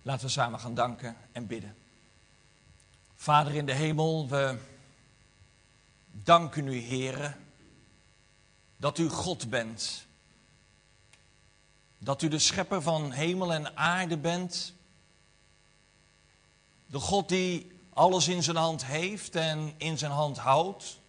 Laten we samen gaan danken en bidden. Vader in de hemel, we danken u, Heere, dat u God bent. Dat u de schepper van hemel en aarde bent. De God die alles in zijn hand heeft en in zijn hand houdt.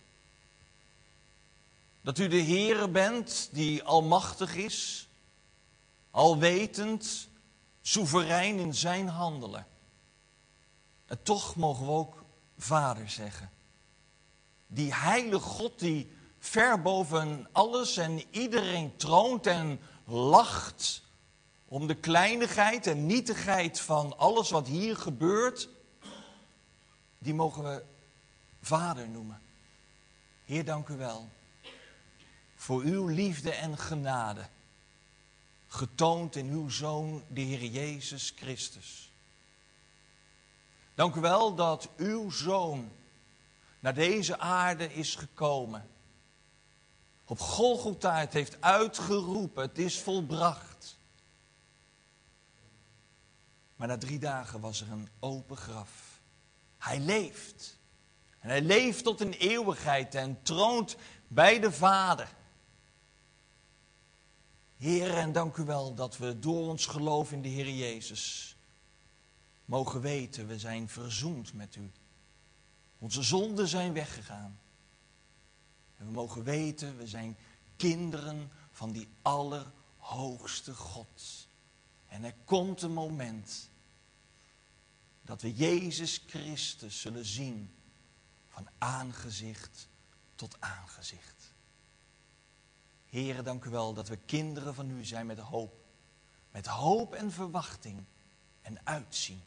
Dat u de Heere bent die almachtig is, alwetend, soeverein in zijn handelen. En toch mogen we ook Vader zeggen. Die heilige God die ver boven alles en iedereen troont en lacht om de kleinigheid en nietigheid van alles wat hier gebeurt. Die mogen we Vader noemen. Heer, dank u wel voor uw liefde en genade. Getoond in uw Zoon, de Heer Jezus Christus. Dank u wel dat uw Zoon naar deze aarde is gekomen. Op Golgotha het heeft uitgeroepen, het is volbracht. Maar na 3 dagen was er een open graf. Hij leeft. En hij leeft tot in eeuwigheid en troont bij de Vader. Heer, en dank u wel dat we door ons geloof in de Heer Jezus mogen weten, we zijn verzoend met u. Onze zonden zijn weggegaan. En we mogen weten, we zijn kinderen van die allerhoogste God. En er komt een moment dat we Jezus Christus zullen zien van aangezicht tot aangezicht. Heere, dank u wel dat we kinderen van u zijn met hoop. Met hoop en verwachting en uitzien.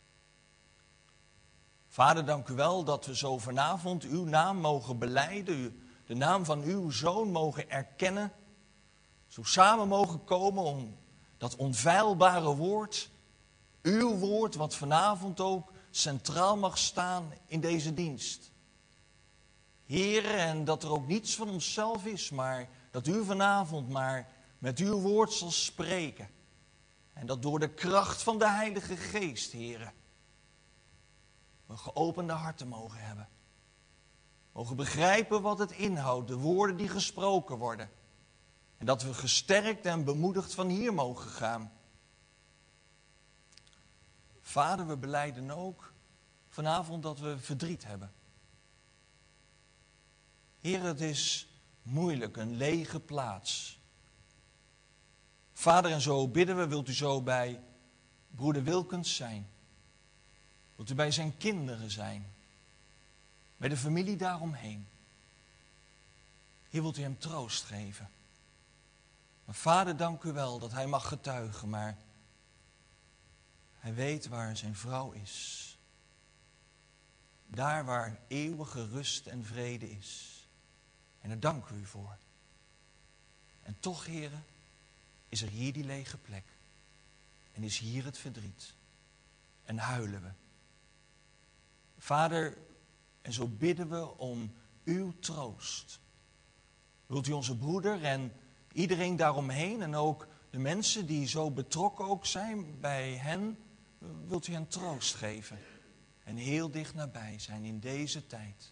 Vader, dank u wel dat we zo vanavond uw naam mogen belijden. De naam van uw Zoon mogen erkennen. Zo samen mogen komen om dat onfeilbare woord. Uw woord wat vanavond ook centraal mag staan in deze dienst. Heere, en dat er ook niets van onszelf is, maar dat u vanavond maar met uw woord zal spreken. En dat door de kracht van de Heilige Geest, Heere, we geopende harten mogen hebben. Mogen begrijpen wat het inhoudt, de woorden die gesproken worden. En dat we gesterkt en bemoedigd van hier mogen gaan. Vader, we belijden ook vanavond dat we verdriet hebben. Heer, het is moeilijk, een lege plaats. Vader, en zo bidden we, wilt u zo bij broeder Wilkens zijn? Wilt u bij zijn kinderen zijn? Bij de familie daaromheen? Heer, wilt u hem troost geven? Maar Vader, dank u wel dat hij mag getuigen, maar hij weet waar zijn vrouw is. Daar waar eeuwige rust en vrede is. En daar dank u voor. En toch, heren, is er hier die lege plek. En is hier het verdriet. En huilen we. Vader, en zo bidden we om uw troost. Wilt u onze broeder en iedereen daaromheen en ook de mensen die zo betrokken ook zijn bij hen, wilt u hen troost geven. En heel dicht nabij zijn in deze tijd.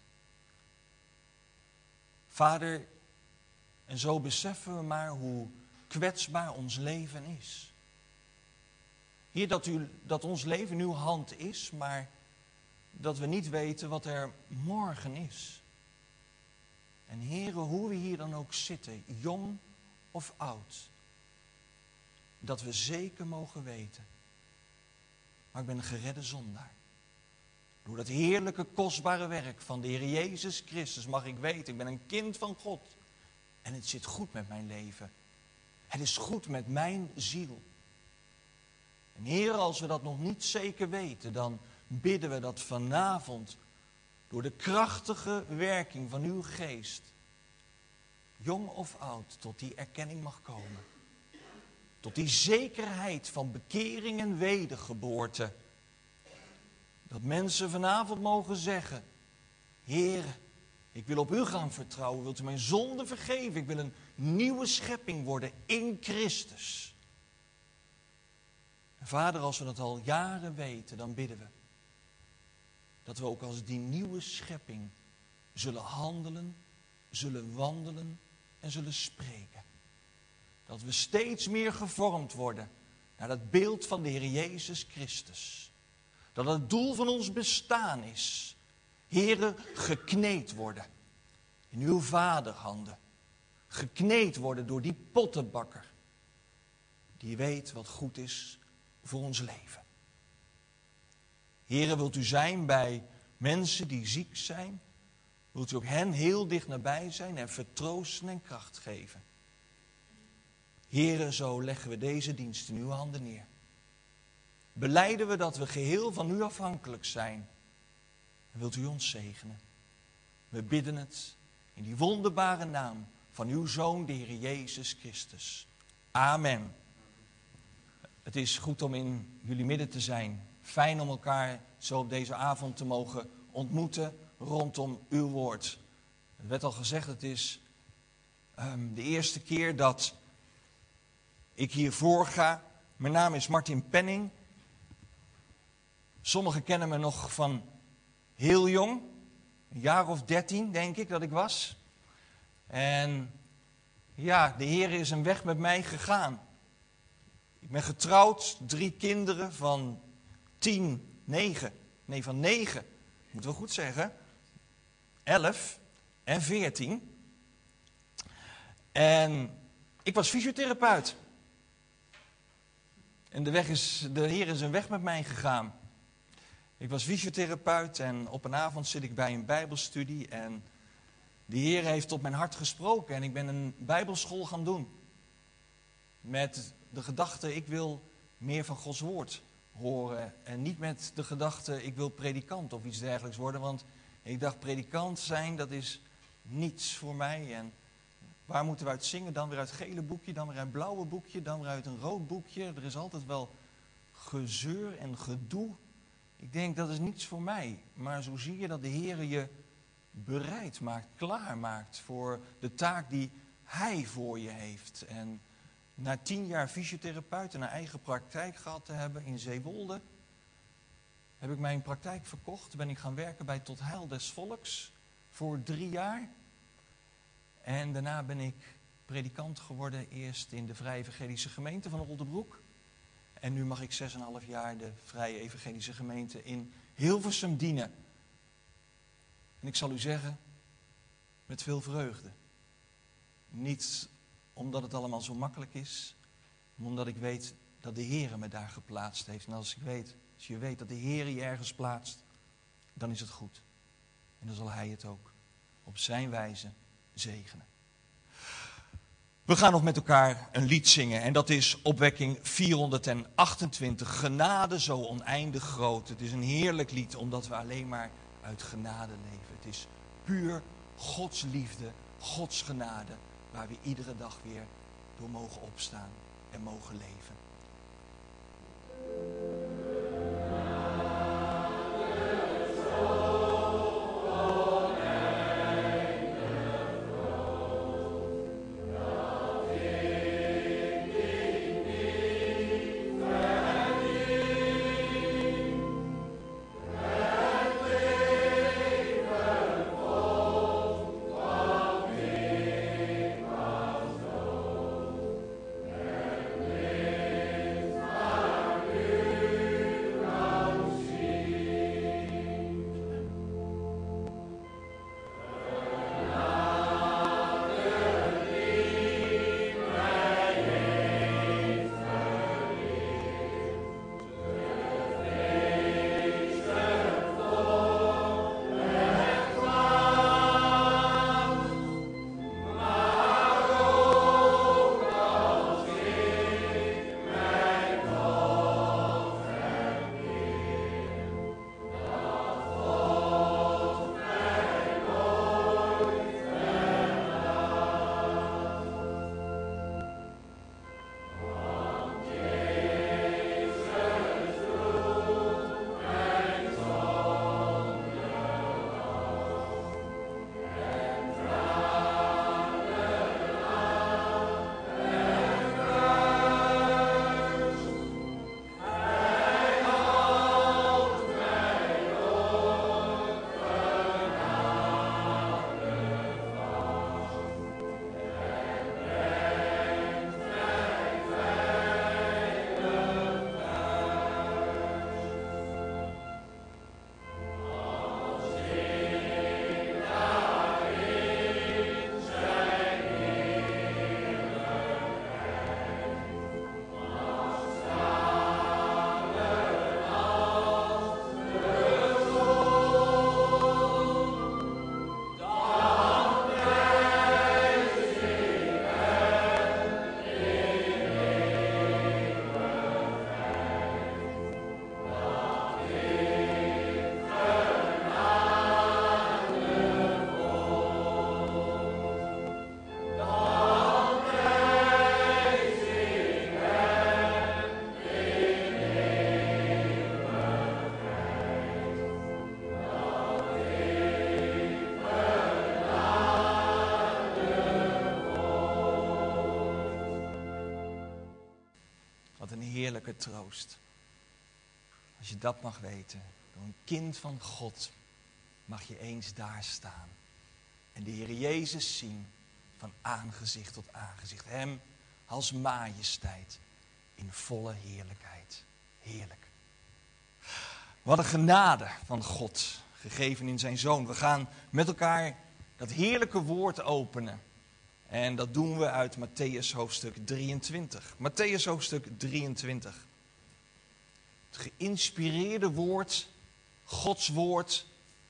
Vader, en zo beseffen we maar hoe kwetsbaar ons leven is. Heer, dat ons leven in uw hand is, maar dat we niet weten wat er morgen is. En Heere, hoe we hier dan ook zitten, jong of oud, dat we zeker mogen weten, maar ik ben een geredde zondaar. Door dat heerlijke, kostbare werk van de Heer Jezus Christus mag ik weten, ik ben een kind van God. En het zit goed met mijn leven. Het is goed met mijn ziel. En Heer, als we dat nog niet zeker weten, dan bidden we dat vanavond door de krachtige werking van uw geest, jong of oud, tot die erkenning mag komen. Tot die zekerheid van bekering en wedergeboorte. Dat mensen vanavond mogen zeggen, Heer, ik wil op u gaan vertrouwen. Wilt u mijn zonde vergeven? Ik wil een nieuwe schepping worden in Christus. En Vader, als we dat al jaren weten, dan bidden we dat we ook als die nieuwe schepping zullen handelen, zullen wandelen en zullen spreken. Dat we steeds meer gevormd worden naar dat beeld van de Heer Jezus Christus. Dat het doel van ons bestaan is, Heere, gekneed worden in uw vaderhanden. Gekneed worden door die pottenbakker die weet wat goed is voor ons leven. Heere, wilt u zijn bij mensen die ziek zijn? Wilt u ook hen heel dicht nabij zijn en vertroosten en kracht geven? Heere, zo leggen we deze dienst in uw handen neer. Belijden we dat we geheel van u afhankelijk zijn. En wilt u ons zegenen? We bidden het in die wonderbare naam van uw Zoon, de Heer Jezus Christus. Amen. Het is goed om in jullie midden te zijn. Fijn om elkaar zo op deze avond te mogen ontmoeten rondom uw woord. Het werd al gezegd, het is de eerste keer dat ik hiervoor ga. Mijn naam is Martin Penning. Sommigen kennen me nog van heel jong. Een jaar of 13 denk ik dat ik was. En ja, de Heer is een weg met mij gegaan. Ik ben getrouwd, 3 kinderen van 9, moet wel goed zeggen. 11 en 14. En ik was fysiotherapeut. En de Heer is een weg met mij gegaan. Ik was fysiotherapeut en op een avond zit ik bij een bijbelstudie en de Heer heeft tot mijn hart gesproken en ik ben een bijbelschool gaan doen. Met de gedachte, ik wil meer van Gods woord horen en niet met de gedachte, ik wil predikant of iets dergelijks worden, want ik dacht, predikant zijn, dat is niets voor mij. En waar moeten we uit zingen? Dan weer uit het gele boekje, dan weer uit het blauwe boekje, dan weer uit een rood boekje. Er is altijd wel gezeur en gedoe. Ik denk, dat is niets voor mij. Maar zo zie je dat de Heer je bereid maakt, klaar maakt voor de taak die Hij voor je heeft. En na 10 jaar fysiotherapeut en een eigen praktijk gehad te hebben in Zeewolde, heb ik mijn praktijk verkocht. Ben ik gaan werken bij Tot Heil des Volks voor 3 jaar. En daarna ben ik predikant geworden, eerst in de Vrije Evangelische Gemeente van Oldebroek. En nu mag ik 6,5 jaar de Vrije Evangelische Gemeente in Hilversum dienen. En ik zal u zeggen, met veel vreugde. Niet omdat het allemaal zo makkelijk is, maar omdat ik weet dat de Heer me daar geplaatst heeft. En als je weet dat de Heer je ergens plaatst, dan is het goed. En dan zal Hij het ook op zijn wijze zegenen. We gaan nog met elkaar een lied zingen en dat is opwekking 428. Genade zo oneindig groot. Het is een heerlijk lied omdat we alleen maar uit genade leven. Het is puur Gods liefde, Gods genade, waar we iedere dag weer door mogen opstaan en mogen leven. heerlijke troost. Als je dat mag weten, door een kind van God mag je eens daar staan. En de Heer Jezus zien van aangezicht tot aangezicht. Hem als majesteit in volle heerlijkheid. Heerlijk. Wat een genade van God, gegeven in zijn Zoon. We gaan met elkaar dat heerlijke woord openen. En dat doen we uit Mattheüs hoofdstuk 23. Mattheüs hoofdstuk 23. Het geïnspireerde woord, Gods woord,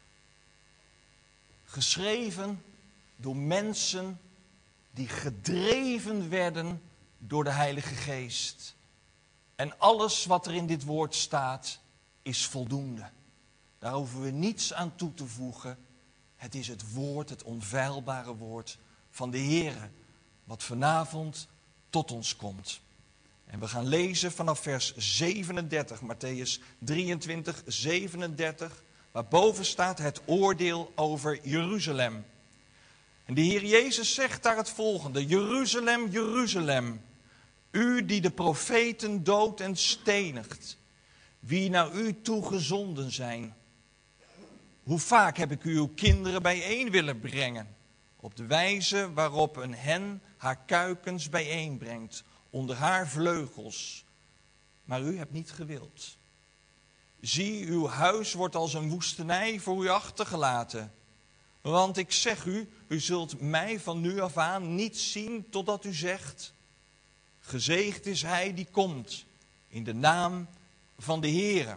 geschreven door mensen die gedreven werden door de Heilige Geest. En alles wat er in dit woord staat, is voldoende. Daar hoeven we niets aan toe te voegen. Het is het woord, het onfeilbare woord van de Heere, wat vanavond tot ons komt. En we gaan lezen vanaf vers 37, Mattheüs 23, 37, waar boven staat het oordeel over Jeruzalem. En de Heer Jezus zegt daar het volgende: Jeruzalem, Jeruzalem, u die de profeten doodt en stenigt, wie naar u toegezonden zijn. Hoe vaak heb ik uw kinderen bijeen willen brengen, op de wijze waarop een hen haar kuikens bijeenbrengt, onder haar vleugels. Maar u hebt niet gewild. Zie, uw huis wordt als een woestenij voor u achtergelaten. Want ik zeg u, u zult mij van nu af aan niet zien totdat u zegt: gezegend is hij die komt in de naam van de Heere.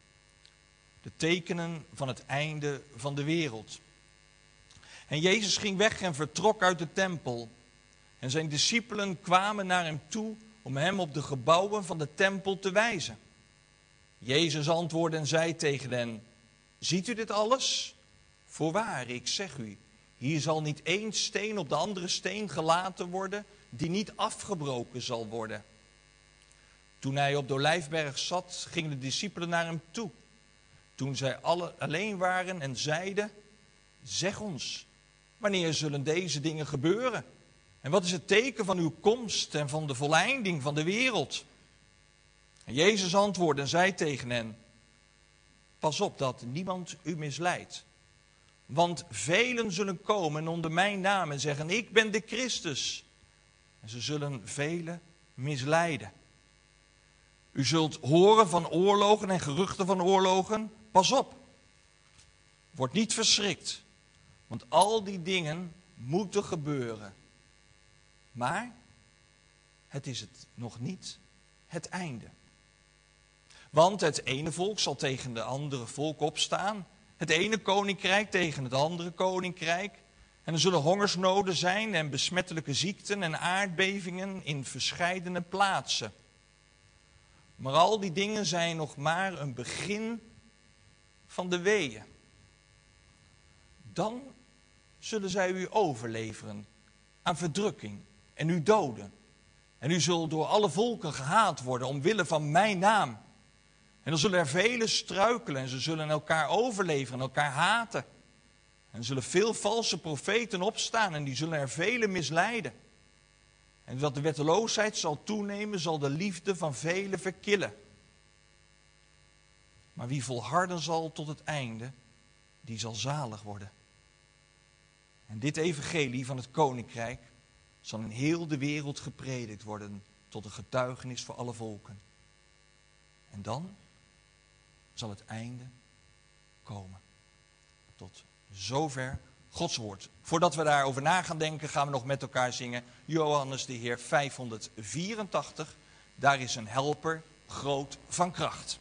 De tekenen van het einde van de wereld. En Jezus ging weg en vertrok uit de tempel. En zijn discipelen kwamen naar hem toe om hem op de gebouwen van de tempel te wijzen. Jezus antwoordde en zei tegen hen: ziet u dit alles? Voorwaar, ik zeg u, hier zal niet één steen op de andere steen gelaten worden die niet afgebroken zal worden. Toen hij op de Olijfberg zat, gingen de discipelen naar hem toe. Toen zij alle alleen waren en zeiden: zeg ons, wanneer zullen deze dingen gebeuren? En wat is het teken van uw komst en van de voleinding van de wereld? En Jezus antwoordde en zei tegen hen: pas op dat niemand u misleidt. Want velen zullen komen onder mijn naam en zeggen: ik ben de Christus. En ze zullen velen misleiden. U zult horen van oorlogen en geruchten van oorlogen. Pas op. Word niet verschrikt. Want al die dingen moeten gebeuren. Maar het is het nog niet het einde. Want het ene volk zal tegen de andere volk opstaan. Het ene koninkrijk tegen het andere koninkrijk. En er zullen hongersnoden zijn en besmettelijke ziekten en aardbevingen in verscheidene plaatsen. Maar al die dingen zijn nog maar een begin van de weeën. Dan zullen zij u overleveren aan verdrukking en u doden. En u zult door alle volken gehaat worden omwille van mijn naam. En dan zullen er velen struikelen en ze zullen elkaar overleveren en elkaar haten. En er zullen veel valse profeten opstaan en die zullen er velen misleiden. En dat de wetteloosheid zal toenemen, zal de liefde van velen verkillen. Maar wie volharden zal tot het einde, die zal zalig worden. En dit evangelie van het koninkrijk zal in heel de wereld gepredikt worden tot een getuigenis voor alle volken. En dan zal het einde komen. Tot zover Gods woord. Voordat we daarover na gaan denken, gaan we nog met elkaar zingen Johannes de Heer 584. Daar is een helper groot van kracht.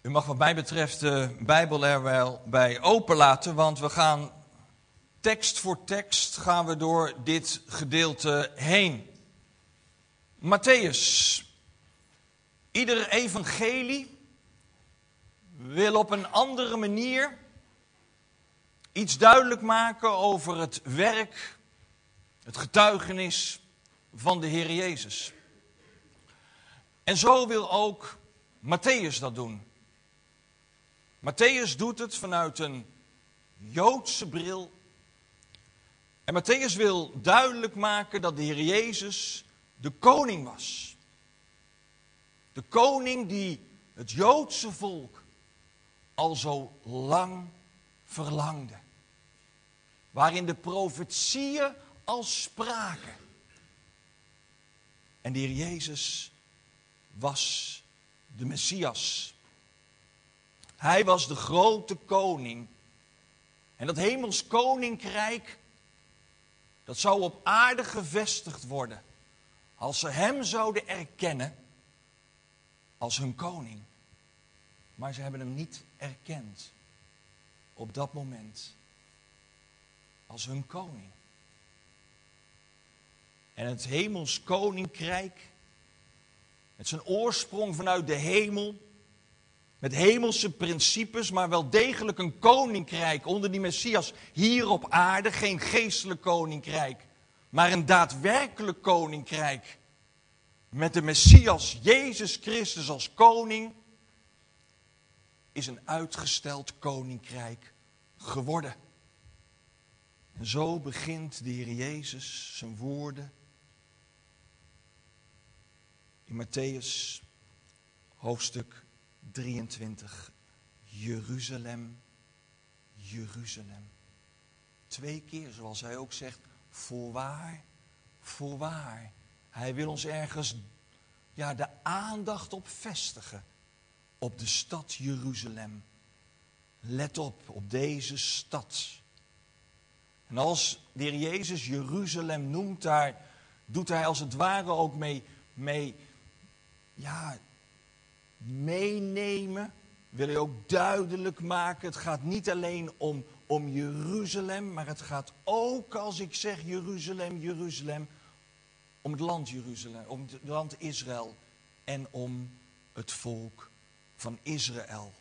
U mag wat mij betreft de Bijbel er wel bij openlaten, want we gaan tekst voor tekst gaan we door dit gedeelte heen. Mattheüs. Ieder evangelie wil op een andere manier iets duidelijk maken over het werk, het getuigenis van de Heer Jezus. En zo wil ook Mattheüs dat doen. Mattheüs doet het vanuit een Joodse bril. En Mattheüs wil duidelijk maken dat de Heer Jezus de koning was. De koning die het Joodse volk al zo lang verlangde. Waarin de profetieën al spraken. En de Heer Jezus was de Messias. Hij was de grote koning. En dat hemels koninkrijk, dat zou op aarde gevestigd worden. Als ze hem zouden erkennen als hun koning. Maar ze hebben hem niet erkend op dat moment als hun koning. En het hemels koninkrijk, met zijn oorsprong vanuit de hemel, met hemelse principes, maar wel degelijk een koninkrijk onder die Messias hier op aarde. Geen geestelijk koninkrijk, maar een daadwerkelijk koninkrijk. Met de Messias Jezus Christus als koning is een uitgesteld koninkrijk geworden. En zo begint de Heer Jezus zijn woorden in Mattheüs hoofdstuk 23. Jeruzalem, Jeruzalem. 2 keer, zoals hij ook zegt, voorwaar, voorwaar. Hij wil ons ergens de aandacht op vestigen. Op de stad Jeruzalem. Let op deze stad. En als de Heer Jezus Jeruzalem noemt, daar doet hij als het ware ook mee meenemen. Wil hij ook duidelijk maken. Het gaat niet alleen om Jeruzalem, maar het gaat ook, als ik zeg Jeruzalem, Jeruzalem, om het land Jeruzalem, om het land Israël en om het volk van Israël.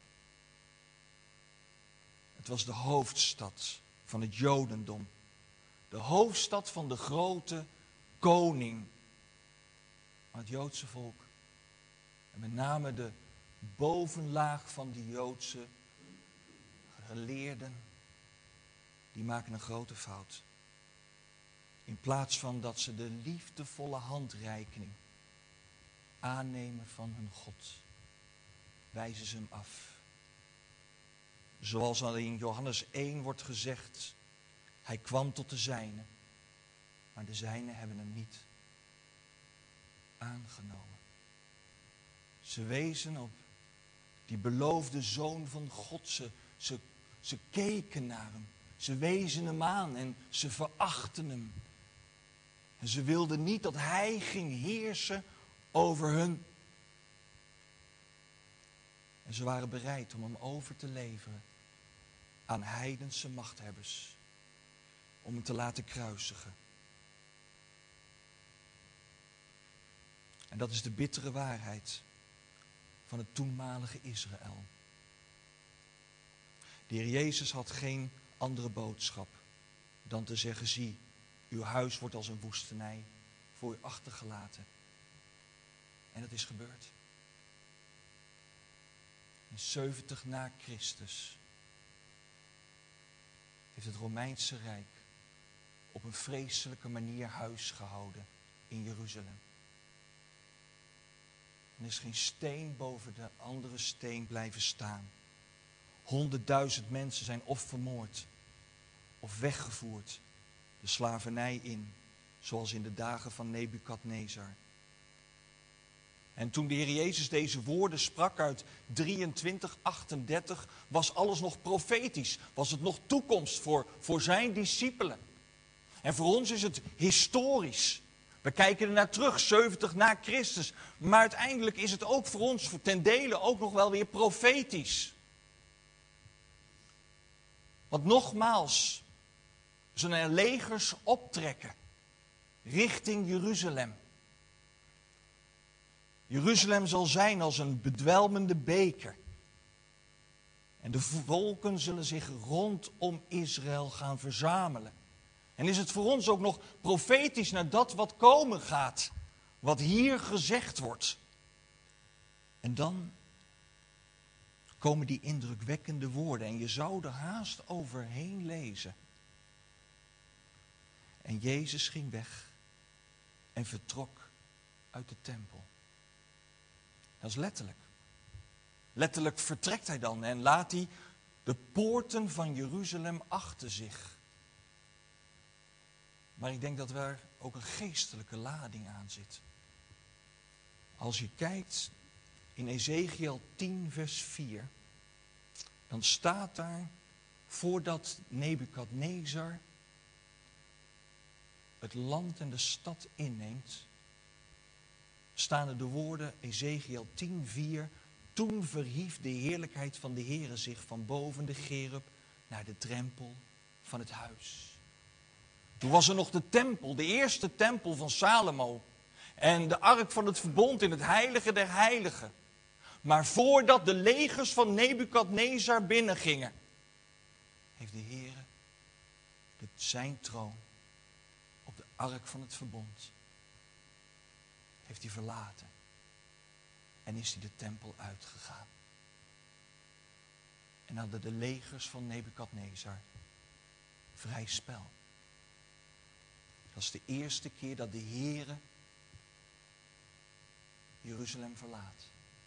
Het was de hoofdstad van het Jodendom. De hoofdstad van de grote koning van het Joodse volk. En met name de bovenlaag van die Joodse geleerden, die maken een grote fout. In plaats van dat ze de liefdevolle handreiking aannemen van hun God, wijzen ze hem af. Zoals al in Johannes 1 wordt gezegd, hij kwam tot de zijnen, maar de zijnen hebben hem niet aangenomen. Ze wezen op die beloofde Zoon van God. Ze keken naar hem. Ze wezen hem aan en ze verachten hem. En ze wilden niet dat hij ging heersen over hun. En ze waren bereid om hem over te leveren aan heidense machthebbers. Om hem te laten kruisigen. En dat is de bittere waarheid van het toenmalige Israël. De Heer Jezus had geen andere boodschap dan te zeggen, zie, uw huis wordt als een woestenij voor u achtergelaten. En dat is gebeurd. In 70 na Christus heeft het Romeinse Rijk op een vreselijke manier huis gehouden in Jeruzalem. En er is geen steen boven de andere steen blijven staan. 100.000 mensen zijn of vermoord of weggevoerd de slavernij in, zoals in de dagen van Nebukadnezar. En toen de Heer Jezus deze woorden sprak uit 23:38, was alles nog profetisch. Was het nog toekomst voor zijn discipelen. En voor ons is het historisch. We kijken er naar terug, 70 na Christus. Maar uiteindelijk is het ook voor ons ten dele ook nog wel weer profetisch. Want nogmaals, zullen er legers optrekken richting Jeruzalem. Jeruzalem zal zijn als een bedwelmende beker. En de volken zullen zich rondom Israël gaan verzamelen. En is het voor ons ook nog profetisch naar dat wat komen gaat. Wat hier gezegd wordt. En dan komen die indrukwekkende woorden. En je zou er haast overheen lezen. En Jezus ging weg en vertrok uit de tempel. Dat is letterlijk. Letterlijk vertrekt hij dan en laat hij de poorten van Jeruzalem achter zich. Maar ik denk dat er ook een geestelijke lading aan zit. Als je kijkt in Ezechiel 10 vers 4, dan staat daar, voordat Nebukadnezar het land en de stad inneemt, staan er de woorden Ezechiel 10:4. Toen verhief de heerlijkheid van de Heere zich van boven de Gerub naar de drempel van het huis. Toen was er nog de tempel, de eerste tempel van Salomo. En de ark van het verbond in het heilige der heiligen. Maar voordat de legers van Nebukadnezar binnengingen, heeft de Heere zijn troon op de ark van het verbond heeft hij verlaten. En is hij de tempel uitgegaan. En hadden de legers van Nebukadnezar vrij spel. Dat is de eerste keer dat de Heere Jeruzalem verlaat.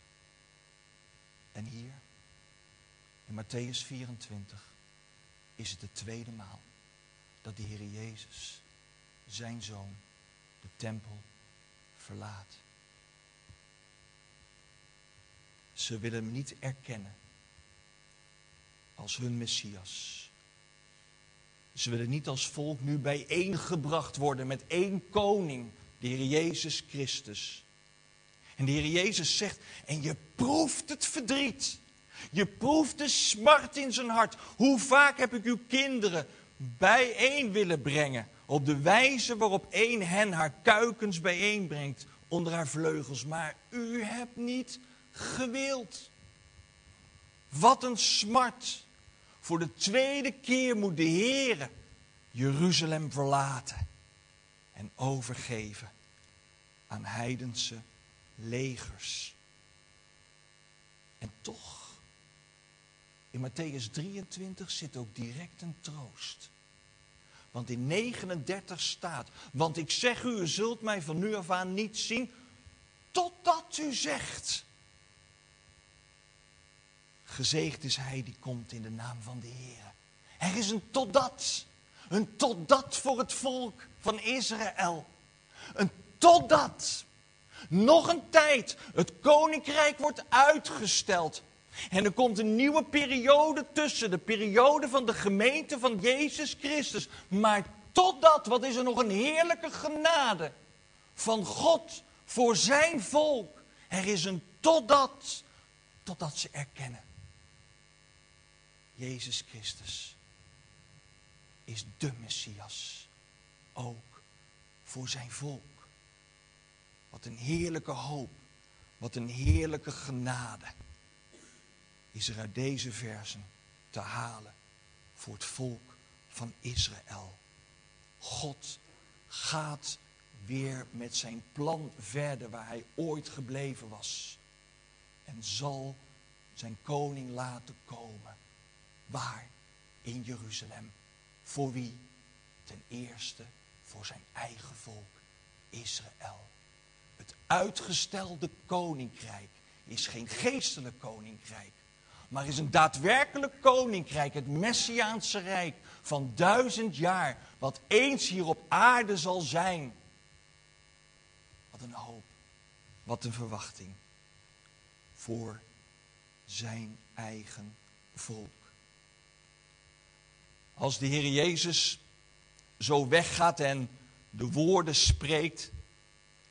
En hier, in Matthäus 24, is het de tweede maal dat de Heere Jezus, zijn Zoon, de tempel verlaat. Ze willen hem niet erkennen als hun Messias. Ze willen niet als volk nu bijeengebracht worden met één koning, de Heer Jezus Christus. En de Heer Jezus zegt, en je proeft het verdriet. Je proeft de smart in zijn hart. Hoe vaak heb ik uw kinderen bijeen willen brengen, op de wijze waarop één hen haar kuikens bijeenbrengt onder haar vleugels. Maar u hebt niet gewild. Wat een smart. Voor de tweede keer moet de Heere Jeruzalem verlaten en overgeven aan heidense legers. En toch, in Matthäus 23 zit ook direct een troost. Want in 39 staat, want ik zeg u, u zult mij van nu af aan niet zien, totdat u zegt, gezegend is hij die komt in de naam van de Heer. Er is een totdat voor het volk van Israël. Een totdat. Nog een tijd. Het koninkrijk wordt uitgesteld. En er komt een nieuwe periode tussen. De periode van de gemeente van Jezus Christus. Maar totdat, wat is er nog een heerlijke genade van God voor zijn volk. Er is een totdat ze erkennen. Jezus Christus is de Messias. Ook voor zijn volk. Wat een heerlijke hoop. Wat een heerlijke genade. Is er uit deze versen te halen voor het volk van Israël. God gaat weer met zijn plan verder waar hij ooit gebleven was. En zal zijn koning laten komen. Waar? In Jeruzalem. Voor wie? Ten eerste voor zijn eigen volk, Israël. Het uitgestelde koninkrijk is geen geestelijk koninkrijk. Maar is een daadwerkelijk koninkrijk, het Messiaanse Rijk van 1000 jaar. Wat eens hier op aarde zal zijn. Wat een hoop, wat een verwachting. Voor zijn eigen volk. Als de Heer Jezus zo weggaat en de woorden spreekt,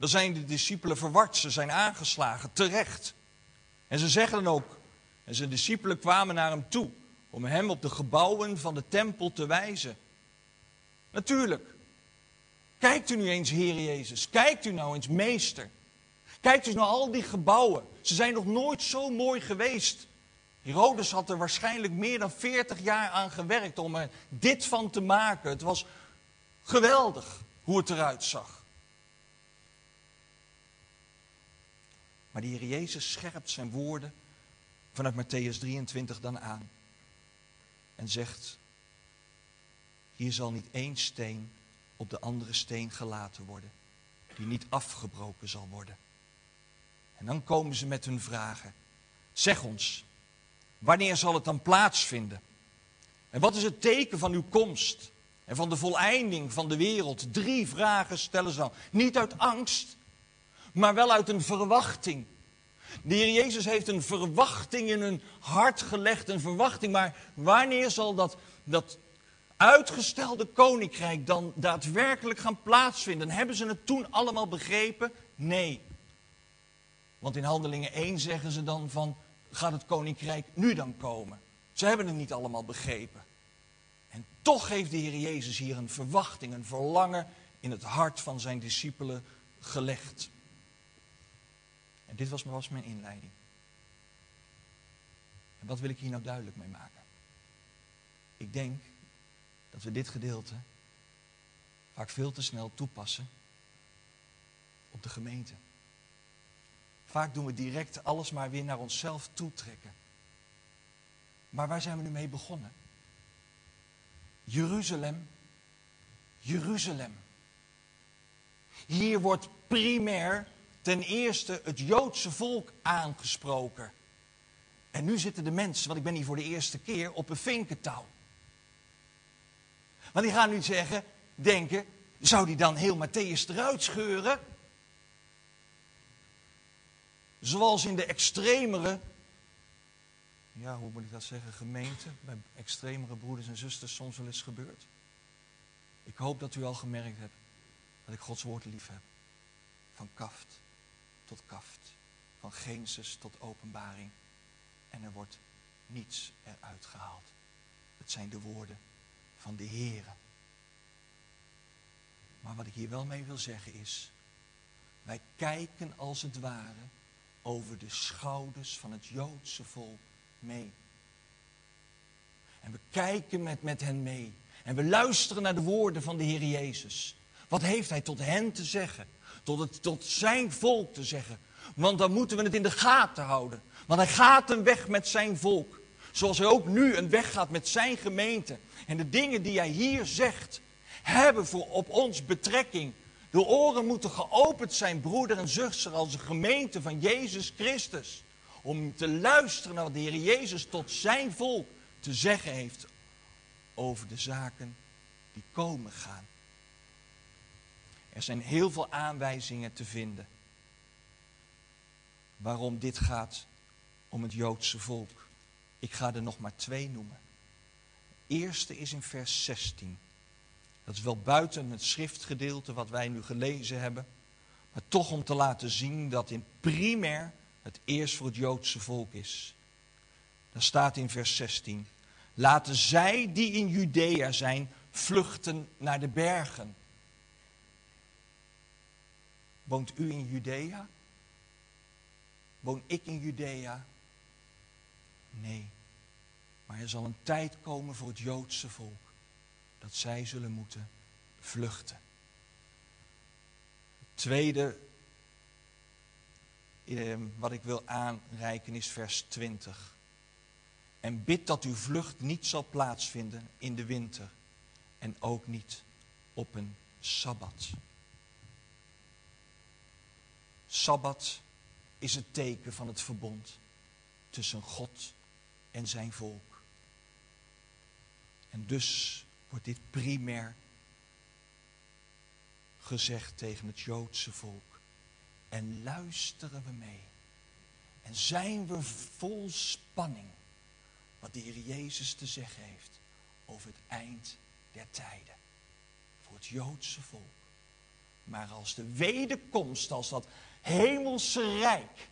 Dan zijn de discipelen verward, ze zijn aangeslagen, terecht. En ze zeggen dan ook, en zijn discipelen kwamen naar hem toe om hem op de gebouwen van de tempel te wijzen. Natuurlijk. Kijkt u nu eens, Heer Jezus. Kijkt u nou eens, Meester. Kijkt u naar al die gebouwen. Ze zijn nog nooit zo mooi geweest. Herodes had er waarschijnlijk meer dan 40 jaar aan gewerkt om er dit van te maken. Het was geweldig hoe het eruit zag. Maar de Heer Jezus scherpt zijn woorden vanuit Mattheüs 23 dan aan. En zegt, hier zal niet één steen op de andere steen gelaten worden, die niet afgebroken zal worden. En dan komen ze met hun vragen. Zeg ons, wanneer zal het dan plaatsvinden? En wat is het teken van uw komst en van de voleinding van de wereld? 3 vragen stellen ze dan. Niet uit angst, maar wel uit een verwachting. De Heer Jezus heeft een verwachting in hun hart gelegd, een verwachting. Maar wanneer zal dat uitgestelde koninkrijk dan daadwerkelijk gaan plaatsvinden? Hebben ze het toen allemaal begrepen? Nee. Want in Handelingen 1 zeggen ze dan van, gaat het koninkrijk nu dan komen? Ze hebben het niet allemaal begrepen. En toch heeft de Heer Jezus hier een verwachting, een verlangen in het hart van zijn discipelen gelegd. En dit was mijn inleiding. En wat wil ik hier nou duidelijk mee maken? Ik denk dat we dit gedeelte vaak veel te snel toepassen op de gemeente. Vaak doen we direct alles maar weer naar onszelf toetrekken. Maar waar zijn we nu mee begonnen? Jeruzalem, Jeruzalem. Hier wordt primair ten eerste het Joodse volk aangesproken. En nu zitten de mensen, want ik ben hier voor de eerste keer, op een vinkentouw. Want die gaan nu denken, zou die dan heel Mattheüs eruit scheuren? Zoals in de extremere, ja, hoe moet ik dat zeggen, gemeente, bij extremere broeders en zusters soms wel eens gebeurt. Ik hoop dat u al gemerkt hebt dat ik Gods woord lief heb. Van kaft tot kaft, van Genesis tot Openbaring. En er wordt niets eruit gehaald. Het zijn de woorden van de Heere. Maar wat ik hier wel mee wil zeggen is, wij kijken als het ware over de schouders van het Joodse volk mee. En we kijken met hen mee. En we luisteren naar de woorden van de Heer Jezus. Wat heeft hij tot hen te zeggen? Tot zijn volk te zeggen. Want dan moeten we het in de gaten houden. Want hij gaat een weg met zijn volk. Zoals hij ook nu een weg gaat met zijn gemeente. En de dingen die hij hier zegt, hebben op ons betrekking. De oren moeten geopend zijn, broeder en zuster, als een gemeente van Jezus Christus. Om te luisteren naar wat de Heer Jezus tot zijn volk te zeggen heeft over de zaken die komen gaan. Er zijn heel veel aanwijzingen te vinden waarom dit gaat om het Joodse volk. Ik ga er nog maar 2 noemen. De eerste is in vers 16. Dat is wel buiten het schriftgedeelte wat wij nu gelezen hebben. Maar toch om te laten zien dat in primair het eerst voor het Joodse volk is. Daar staat in vers 16. Laten zij die in Judea zijn vluchten naar de bergen. Woont u in Judea? Woon ik in Judea? Nee. Maar er zal een tijd komen voor het Joodse volk dat zij zullen moeten vluchten. Het tweede wat ik wil aanreiken is vers 20. En bid dat uw vlucht niet zal plaatsvinden in de winter en ook niet op een Sabbat. Sabbat is het teken van het verbond tussen God en zijn volk. En dus wordt dit primair gezegd tegen het Joodse volk. En luisteren we mee. En zijn we vol spanning wat de Heer Jezus te zeggen heeft over het eind der tijden. Voor het Joodse volk. maar als de wederkomst, als dat hemelse rijk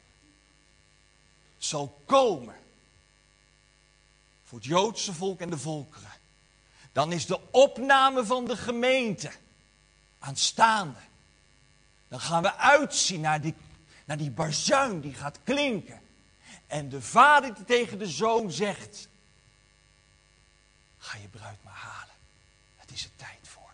zal komen voor het Joodse volk en de volkeren, dan is de opname van de gemeente aanstaande. Dan gaan we uitzien naar die bazuin die gaat klinken. En de vader die tegen de zoon zegt: ga je bruid maar halen. Het is er tijd voor.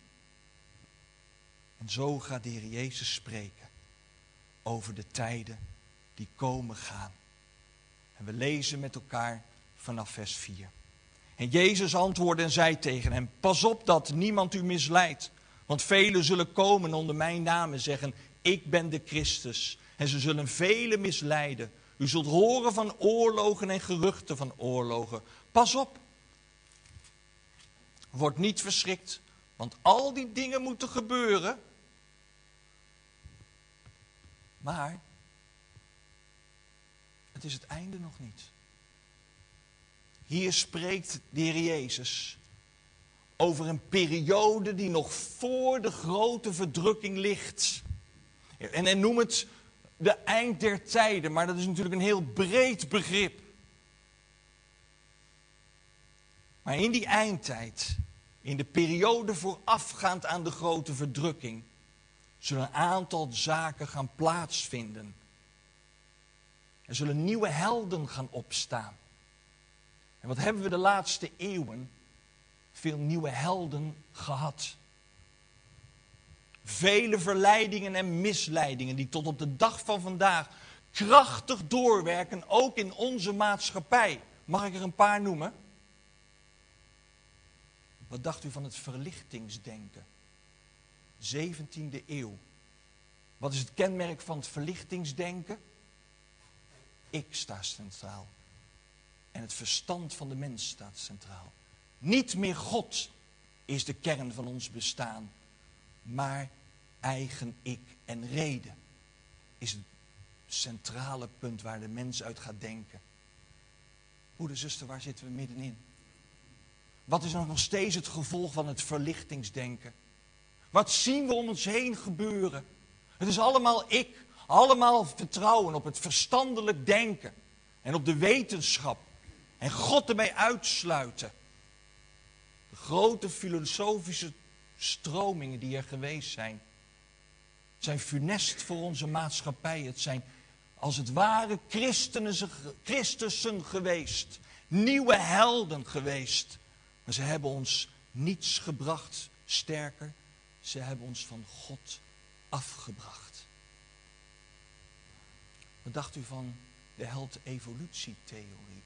En zo gaat de Heer Jezus spreken over de tijden die komen gaan. En we lezen met elkaar vanaf vers 4. En Jezus antwoordde en zei tegen hem: pas op dat niemand u misleidt. Want velen zullen komen onder mijn naam en zeggen: ik ben de Christus. En ze zullen velen misleiden. U zult horen van oorlogen en geruchten van oorlogen. Pas op. Word niet verschrikt, want al die dingen moeten gebeuren. Maar het is het einde nog niet. Hier spreekt de Heer Jezus over een periode die nog voor de grote verdrukking ligt. En hij noemt het de eind der tijden, maar dat is natuurlijk een heel breed begrip. Maar in die eindtijd, in de periode voorafgaand aan de grote verdrukking, zullen een aantal zaken gaan plaatsvinden. Er zullen nieuwe helden gaan opstaan. En wat hebben we de laatste eeuwen? Veel nieuwe helden gehad. Vele verleidingen en misleidingen die tot op de dag van vandaag krachtig doorwerken, ook in onze maatschappij. Mag ik er een paar noemen? Wat dacht u van het verlichtingsdenken? 17e eeuw. Wat is het kenmerk van het verlichtingsdenken? Ik sta centraal. En het verstand van de mens staat centraal. Niet meer God is de kern van ons bestaan, maar eigen ik en reden is het centrale punt waar de mens uit gaat denken. Broeder, zuster, waar zitten we middenin? Wat is nog steeds het gevolg van het verlichtingsdenken? Wat zien we om ons heen gebeuren? Het is allemaal ik, allemaal vertrouwen op het verstandelijk denken en op de wetenschap en God ermee uitsluiten. De grote filosofische stromingen die er geweest zijn funest voor onze maatschappij. Het zijn als het ware Christussen geweest, nieuwe helden geweest. Maar ze hebben ons niets gebracht, sterker, ze hebben ons van God afgebracht. Wat dacht u van de held-evolutietheorie?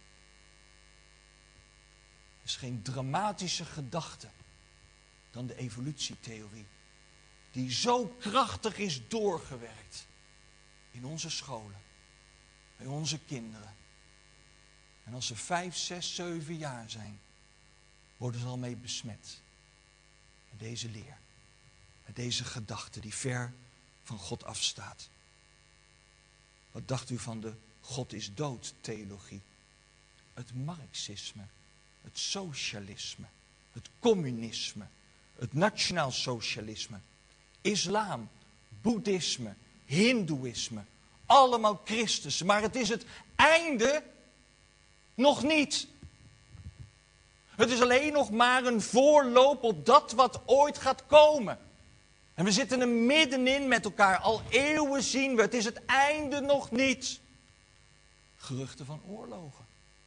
Er is geen dramatische gedachte dan de evolutietheorie, die zo krachtig is doorgewerkt in onze scholen, bij onze kinderen. En als ze 5, 6, 7 jaar zijn, worden ze al mee besmet met deze leer, met deze gedachte die ver van God afstaat. Wat dacht u van de God is dood theologie? Het marxisme, het socialisme, het communisme, het nationaal socialisme, islam, boeddhisme, hindoeïsme, allemaal Christus. Maar het is het einde nog niet. Het is alleen nog maar een voorloop op dat wat ooit gaat komen. En we zitten er middenin met elkaar. Al eeuwen zien we, het is het einde nog niet. Geruchten van oorlogen.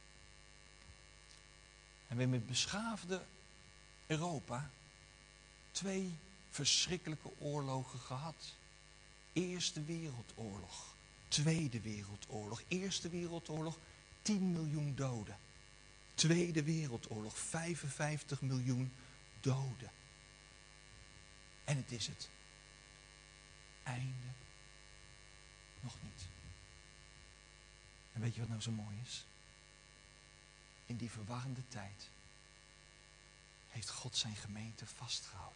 En we hebben in het beschaafde Europa 2 verschrikkelijke oorlogen gehad. Eerste Wereldoorlog, Tweede Wereldoorlog. Eerste Wereldoorlog, 10 miljoen doden. Tweede Wereldoorlog, 55 miljoen doden. En het is het einde nog niet. En weet je wat nou zo mooi is? In die verwarrende tijd heeft God zijn gemeente vastgehouden.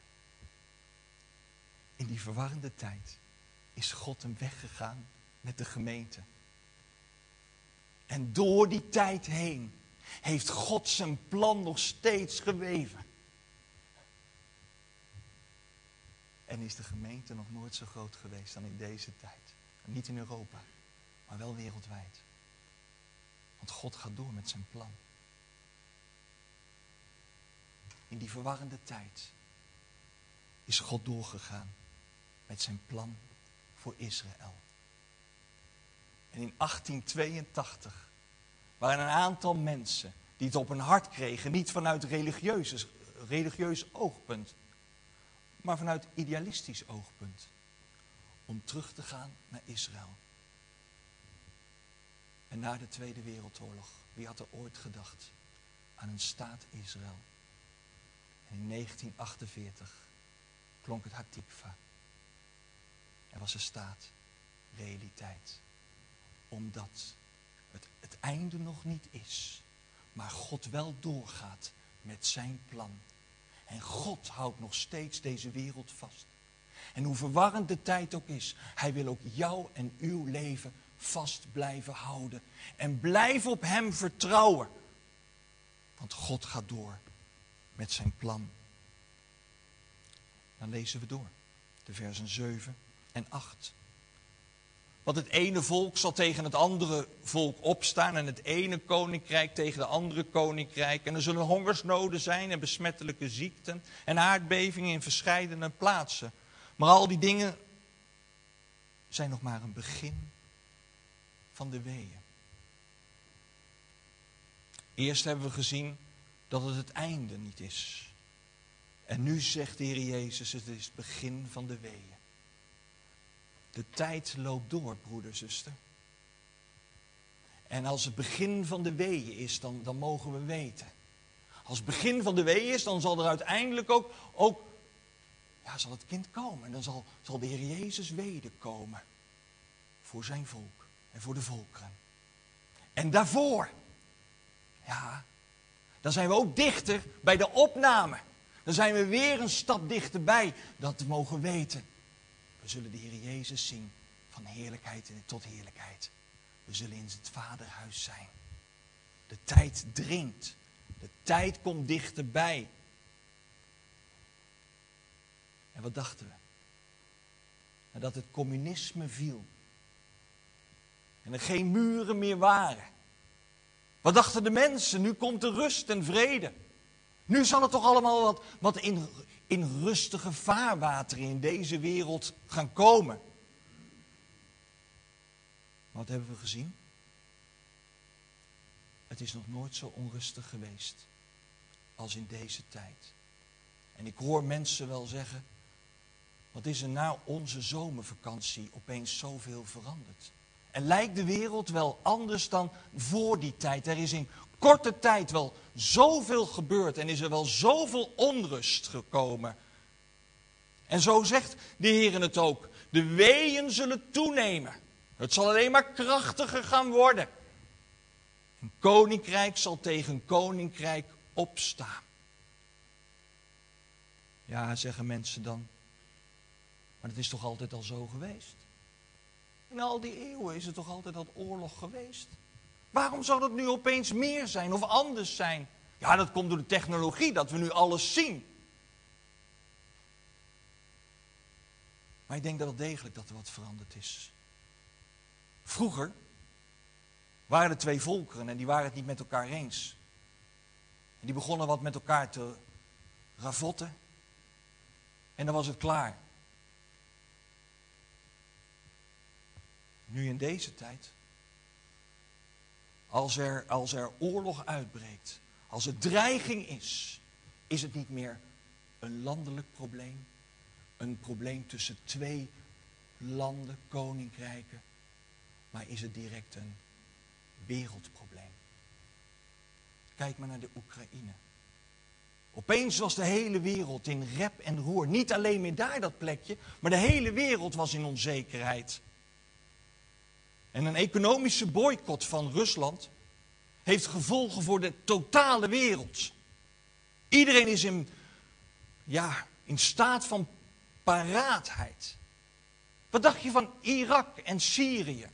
In die verwarrende tijd is God een weg gegaan met de gemeente. En door die tijd heen heeft God zijn plan nog steeds geweven. En is de gemeente nog nooit zo groot geweest dan in deze tijd. Niet in Europa, maar wel wereldwijd. Want God gaat door met zijn plan. In die verwarrende tijd is God doorgegaan met zijn plan voor Israël. En in 1882 waren een aantal mensen die het op hun hart kregen, niet vanuit religieus oogpunt, maar vanuit idealistisch oogpunt, om terug te gaan naar Israël. En na de Tweede Wereldoorlog, wie had er ooit gedacht aan een staat Israël? En in 1948 klonk het Hatikva. Er was een staat, realiteit. Omdat het einde nog niet is, maar God wel doorgaat met zijn plan. En God houdt nog steeds deze wereld vast. En hoe verwarrend de tijd ook is, hij wil ook jou en uw leven vast blijven houden. En blijf op hem vertrouwen. Want God gaat door met zijn plan. Dan lezen we door, de versen 7 en 8. Want het ene volk zal tegen het andere volk opstaan en het ene koninkrijk tegen de andere koninkrijk. En er zullen hongersnoden zijn en besmettelijke ziekten en aardbevingen in verscheidene plaatsen. Maar al die dingen zijn nog maar een begin van de weeën. Eerst hebben we gezien dat het einde niet is. En nu zegt de Heer Jezus, het is het begin van de weeën. De tijd loopt door, broeder, zuster. En als het begin van de weeën is, dan mogen we weten. Als het begin van de weeën is, dan zal er uiteindelijk ook zal het kind komen. En dan zal de Heer Jezus wederkomen. Voor zijn volk en voor de volkeren. En daarvoor, dan zijn we ook dichter bij de opname. Dan zijn we weer een stap dichterbij dat we mogen weten. We zullen de Heer Jezus zien van heerlijkheid tot heerlijkheid. We zullen in het Vaderhuis zijn. De tijd dringt. De tijd komt dichterbij. En wat dachten we? Nadat het communisme viel. En er geen muren meer waren. Wat dachten de mensen? Nu komt de rust en vrede. Nu zal het toch allemaal wat in rustige vaarwateren in deze wereld gaan komen. Wat hebben we gezien? Het is nog nooit zo onrustig geweest als in deze tijd. En ik hoor mensen wel zeggen, wat is er na onze zomervakantie opeens zoveel veranderd? En lijkt de wereld wel anders dan voor die tijd? Er is in korte tijd wel zoveel gebeurd en is er wel zoveel onrust gekomen. En zo zegt de Heer het ook. De weeën zullen toenemen. Het zal alleen maar krachtiger gaan worden. Een koninkrijk zal tegen koninkrijk opstaan. Ja, zeggen mensen dan. Maar het is toch altijd al zo geweest? In al die eeuwen is het toch altijd al oorlog geweest? Waarom zou dat nu opeens meer zijn of anders zijn? Ja, dat komt door de technologie, dat we nu alles zien. Maar ik denk dat het degelijk dat er wat veranderd is. Vroeger waren er twee volkeren en die waren het niet met elkaar eens. En die begonnen wat met elkaar te ravotten. En dan was het klaar. Nu in deze tijd, als er oorlog uitbreekt, als er dreiging is het niet meer een landelijk probleem. Een probleem tussen twee landen, koninkrijken. Maar is het direct een wereldprobleem. Kijk maar naar de Oekraïne. Opeens was de hele wereld in rep en roer. Niet alleen meer daar dat plekje, maar de hele wereld was in onzekerheid. En een economische boycott van Rusland heeft gevolgen voor de totale wereld. Iedereen is in staat van paraatheid. Wat dacht je van Irak en Syrië?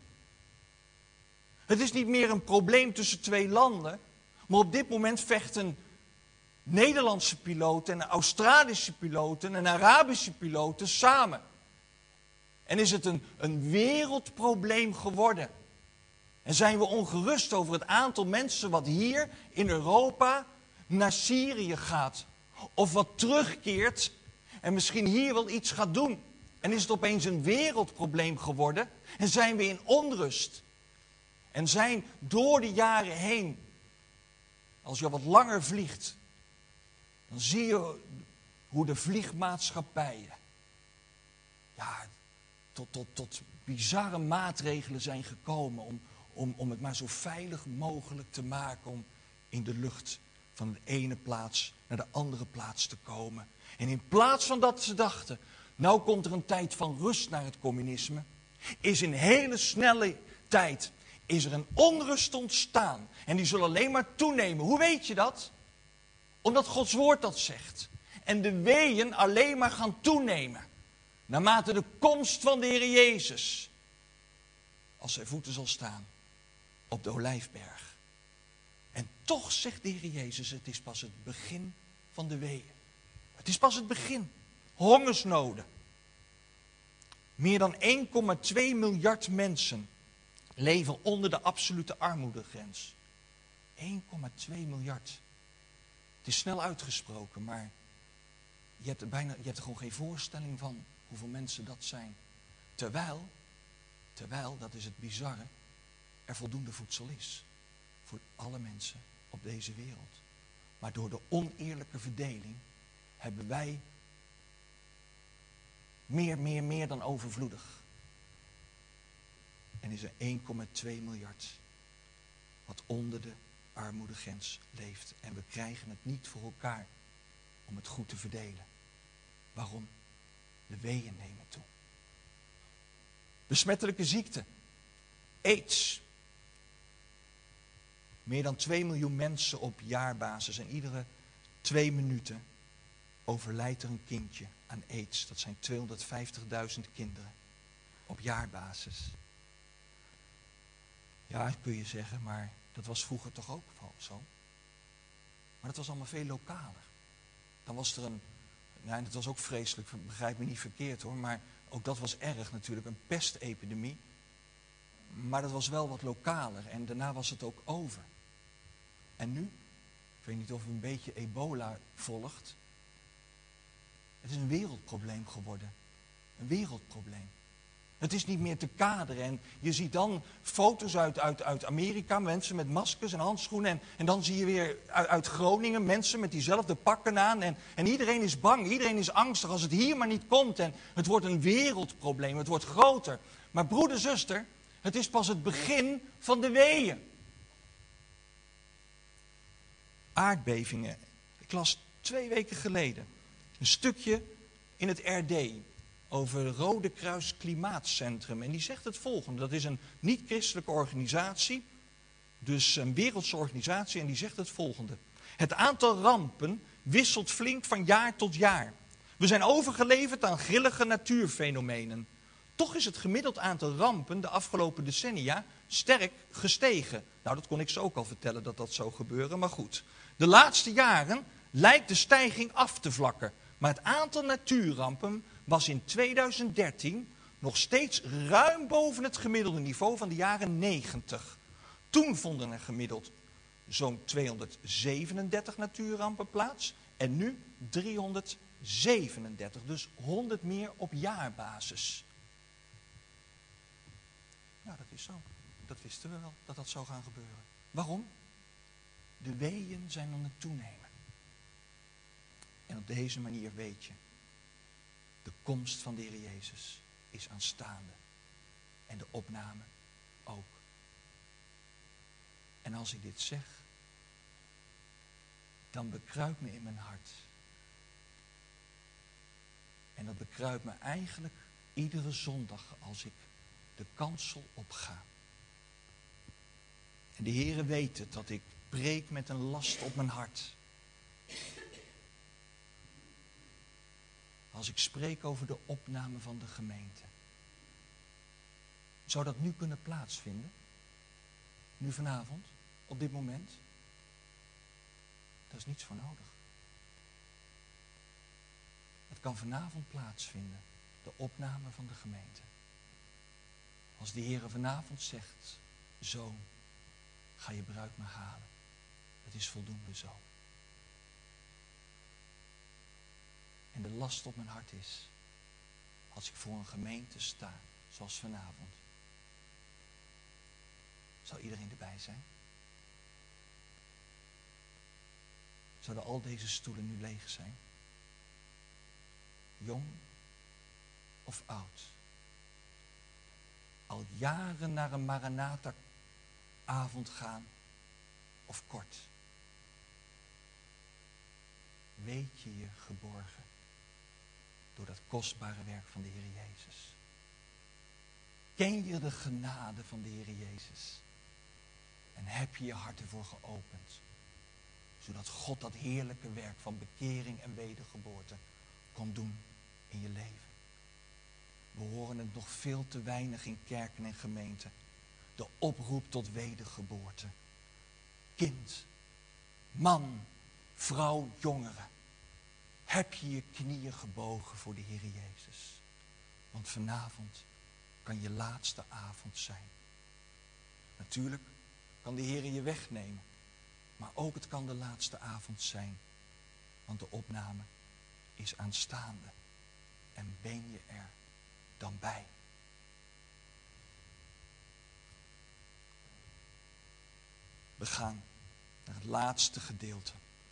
Het is niet meer een probleem tussen twee landen, maar op dit moment vechten Nederlandse piloten en Australische piloten en Arabische piloten samen. En is het een wereldprobleem geworden. En zijn we ongerust over het aantal mensen wat hier in Europa naar Syrië gaat. Of wat terugkeert en misschien hier wel iets gaat doen. En is het opeens een wereldprobleem geworden. En zijn we in onrust. En zijn door de jaren heen, als je wat langer vliegt, dan zie je hoe de vliegmaatschappijen tot bizarre maatregelen zijn gekomen om het maar zo veilig mogelijk te maken om in de lucht van de ene plaats naar de andere plaats te komen. En in plaats van dat ze dachten, nou komt er een tijd van rust naar het communisme, is in hele snelle tijd is er een onrust ontstaan. En die zal alleen maar toenemen. Hoe weet je dat? Omdat Gods woord dat zegt. En de weeën alleen maar gaan toenemen. Naarmate de komst van de Heer Jezus, als zijn voeten zal staan op de Olijfberg. En toch zegt de Heer Jezus, het is pas het begin van de weeën. Het is pas het begin. Hongersnoden. Meer dan 1,2 miljard mensen leven onder de absolute armoedegrens. 1,2 miljard. Het is snel uitgesproken, maar je hebt er gewoon geen voorstelling van hoeveel mensen dat zijn. Terwijl, dat is het bizarre, er voldoende voedsel is. Voor alle mensen op deze wereld. Maar door de oneerlijke verdeling hebben wij meer dan overvloedig. En is er 1,2 miljard wat onder de armoedegrens leeft. En we krijgen het niet voor elkaar om het goed te verdelen. Waarom? De weeën nemen toe. Besmettelijke ziekte. AIDS. Meer dan 2 miljoen mensen op jaarbasis. En iedere 2 minuten overlijdt er een kindje aan AIDS. Dat zijn 250.000 kinderen op jaarbasis. Ja, kun je zeggen, maar dat was vroeger toch ook zo? Maar dat was allemaal veel lokaler. Dan was er en dat was ook vreselijk, begrijp me niet verkeerd hoor, maar ook dat was erg natuurlijk, een pestepidemie. Maar dat was wel wat lokaler en daarna was het ook over. En nu, ik weet niet of u een beetje ebola volgt. Het is een wereldprobleem geworden. Een wereldprobleem. Het is niet meer te kaderen. En je ziet dan foto's uit Amerika, mensen met maskers en handschoenen. En dan zie je weer uit Groningen mensen met diezelfde pakken aan. En iedereen is bang, iedereen is angstig als het hier maar niet komt. En het wordt een wereldprobleem, het wordt groter. Maar broeder, zuster, het is pas het begin van de weeën. Aardbevingen. Ik las 2 weken geleden een stukje in het RD over Rode Kruis Klimaatcentrum. En die zegt het volgende. Dat is een niet-christelijke organisatie, dus een wereldse organisatie. En die zegt het volgende. Het aantal rampen wisselt flink van jaar tot jaar. We zijn overgeleverd aan grillige natuurfenomenen. Toch is het gemiddeld aantal rampen de afgelopen decennia sterk gestegen. Nou, dat kon ik ze ook al vertellen dat dat zou gebeuren, maar goed. De laatste jaren lijkt de stijging af te vlakken. Maar het aantal natuurrampen was in 2013 nog steeds ruim boven het gemiddelde niveau van de jaren 90. Toen vonden er gemiddeld zo'n 237 natuurrampen plaats en nu 337, dus 100 meer op jaarbasis. Nou, dat is zo. Dat wisten we wel, dat dat zou gaan gebeuren. Waarom? De weeën zijn aan het toenemen. En op deze manier weet je, de komst van de Heer Jezus is aanstaande. En de opname ook. En als ik dit zeg, dan bekruipt me in mijn hart. En dat bekruipt me eigenlijk iedere zondag als ik de kansel opga. En de Heere weet het, dat ik preek met een last op mijn hart. Als ik spreek over de opname van de gemeente. Zou dat nu kunnen plaatsvinden? Nu vanavond? Op dit moment? Daar is niets voor nodig. kan vanavond plaatsvinden. De opname van de gemeente. Als de Heer vanavond zegt, zoon, ga je bruid maar halen. Het is voldoende zo. En de last op mijn hart is, als ik voor een gemeente sta, zoals vanavond, zou iedereen erbij zijn? Zouden al deze stoelen nu leeg zijn? Jong of oud? Al jaren naar een Maranatha-avond gaan of kort? Weet je je geborgen door dat kostbare werk van de Heer Jezus? Ken je de genade van de Heer Jezus? En heb je je hart ervoor geopend? Zodat God dat heerlijke werk van bekering en wedergeboorte kon doen in je leven. We horen het nog veel te weinig in kerken en gemeenten. De oproep tot wedergeboorte. Kind, man, vrouw, jongere. Heb je je knieën gebogen voor de Heer Jezus? Want vanavond kan je laatste avond zijn. Natuurlijk kan de Heer je wegnemen. Maar ook het kan de laatste avond zijn. Want de opname is aanstaande. En ben je er dan bij? We gaan naar het laatste gedeelte.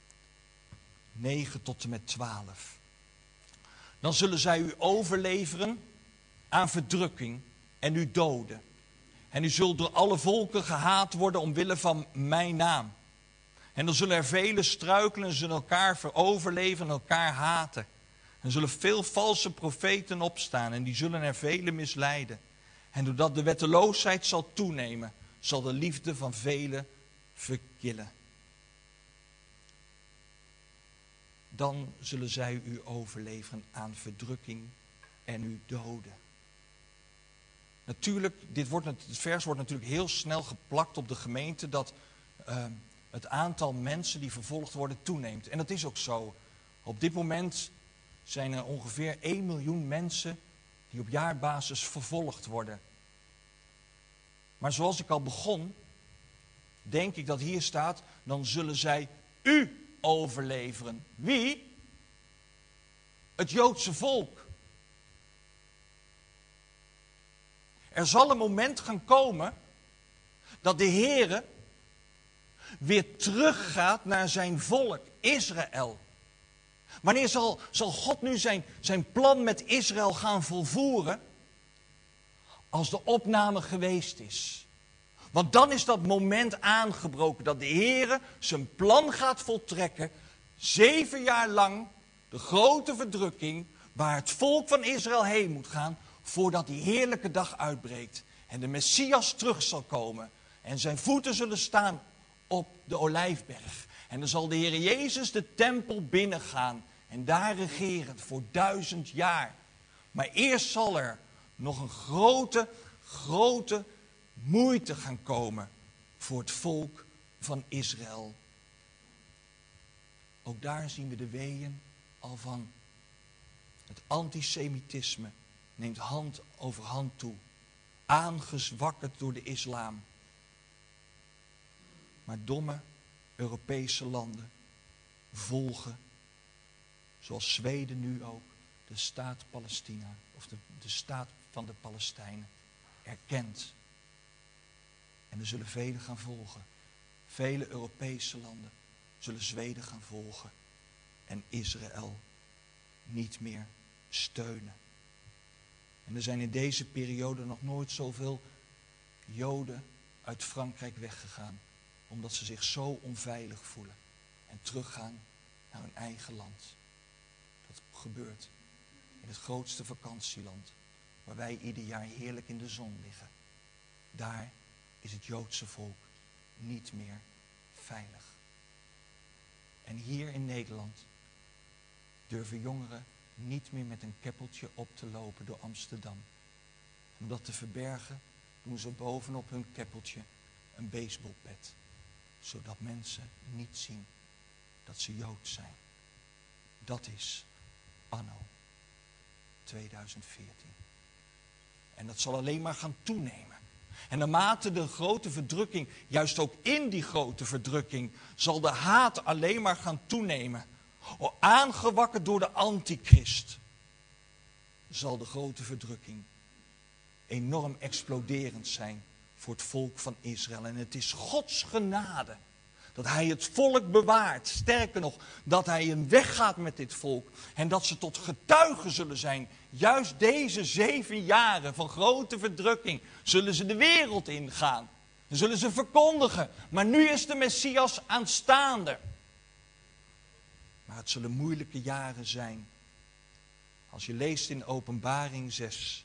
9 tot en met 12. Dan zullen zij u overleveren aan verdrukking en u doden. En u zult door alle volken gehaat worden omwille van mijn naam. En dan zullen er velen struikelen en zullen elkaar veroverleven en elkaar haten. Er zullen veel valse profeten opstaan en die zullen er velen misleiden. En doordat de wetteloosheid zal toenemen, zal de liefde van velen verkillen. Dan zullen zij u overleveren aan verdrukking en u doden. Natuurlijk, het vers wordt natuurlijk heel snel geplakt op de gemeente dat het aantal mensen die vervolgd worden toeneemt. En dat is ook zo. Op dit moment zijn er ongeveer 1 miljoen mensen die op jaarbasis vervolgd worden. Maar zoals ik al begon, denk ik dat hier staat, dan zullen zij u overleveren. Wie? Het Joodse volk. Er zal een moment gaan komen dat de Heere weer teruggaat naar zijn volk, Israël. Wanneer zal God nu zijn plan met Israël gaan volvoeren? Als de opname geweest is. Want dan is dat moment aangebroken dat de Heere zijn plan gaat voltrekken. 7 jaar lang de grote verdrukking waar het volk van Israël heen moet gaan voordat die heerlijke dag uitbreekt. En de Messias terug zal komen en zijn voeten zullen staan op de Olijfberg. En dan zal de Heer Jezus de tempel binnengaan en daar regeren voor 1000 jaar. Maar eerst zal er nog een grote moeite gaan komen voor het volk van Israël. Ook daar zien we de weeën al van. Het antisemitisme neemt hand over hand toe. Aangezwakkerd door de islam. Maar domme Europese landen volgen, zoals Zweden nu ook, de staat Palestina, of de staat van de Palestijnen, erkent. En er zullen velen gaan volgen. Vele Europese landen zullen Zweden gaan volgen en Israël niet meer steunen. En er zijn in deze periode nog nooit zoveel Joden uit Frankrijk weggegaan, omdat ze zich zo onveilig voelen en teruggaan naar hun eigen land. Dat gebeurt in het grootste vakantieland, waar wij ieder jaar heerlijk in de zon liggen. Daar is het Joodse volk niet meer veilig. En hier in Nederland durven jongeren niet meer met een keppeltje op te lopen door Amsterdam. Om dat te verbergen doen ze bovenop hun keppeltje een baseballpet. Zodat mensen niet zien dat ze Jood zijn. Dat is anno 2014. En dat zal alleen maar gaan toenemen. En naarmate de grote verdrukking, juist ook in die grote verdrukking, zal de haat alleen maar gaan toenemen. Aangewakkerd door de antichrist, zal de grote verdrukking enorm exploderend zijn voor het volk van Israël. En het is Gods genade dat hij het volk bewaart. Sterker nog, dat hij een weg gaat met dit volk. En dat ze tot getuigen zullen zijn. Juist deze 7 jaren van grote verdrukking zullen ze de wereld ingaan. Dan zullen ze verkondigen. Maar nu is de Messias aanstaande. Maar het zullen moeilijke jaren zijn. Als je leest in Openbaring 6.